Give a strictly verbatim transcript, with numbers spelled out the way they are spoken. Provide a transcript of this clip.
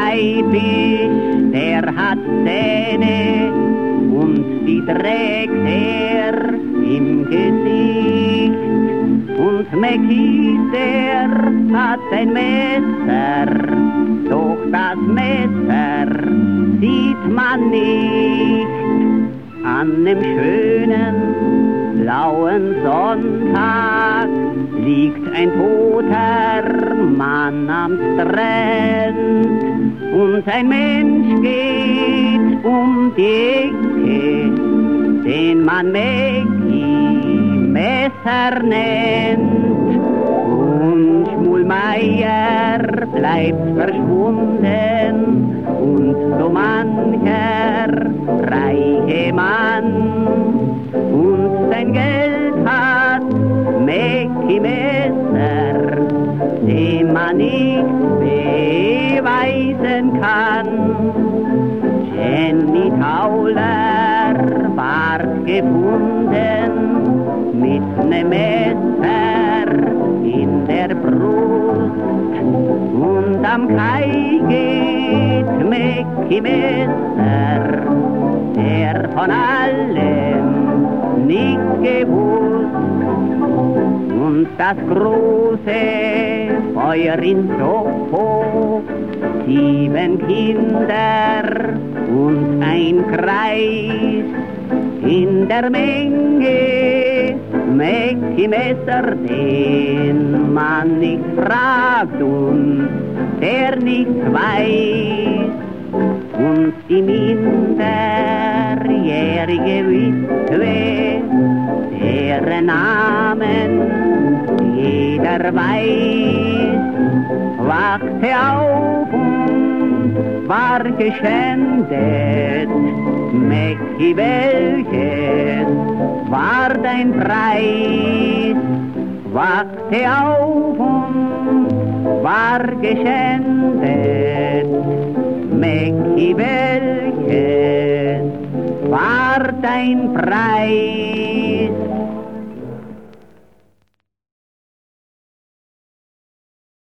Haifisch, der hat Zähne und die trägt er im Gesicht. Und Mäckis, der hat ein Messer, doch das Messer sieht man nicht. An dem schönen, blauen Sonntag liegt ein toter Mann am Strand. Und ein Mensch geht um die Ecke, den man Mäcki Messer nennt. Und Schmulmeier bleibt verschwunden und so mancher reiche Mann. Und sein Geld hat Mäcki Messer, dem man nicht beweisen kann. Jenny Tauler ward gefunden mit nem Messer in der Brust. Und am Kai geht Mäcki Messer, der von allem nicht gewusst. Und das große Feuer in Soho, sieben Kinder und ein Kreis. In der Menge Mäcki Messer, den man nicht fragt und der nichts weiß. Und die minderjährige Witwe, deren Namen jeder weiß, wachte auf und war geschändet. Mäcki, welches war dein Preis? Wachte auf und war geschändet. Mäcki, welches war dein Preis?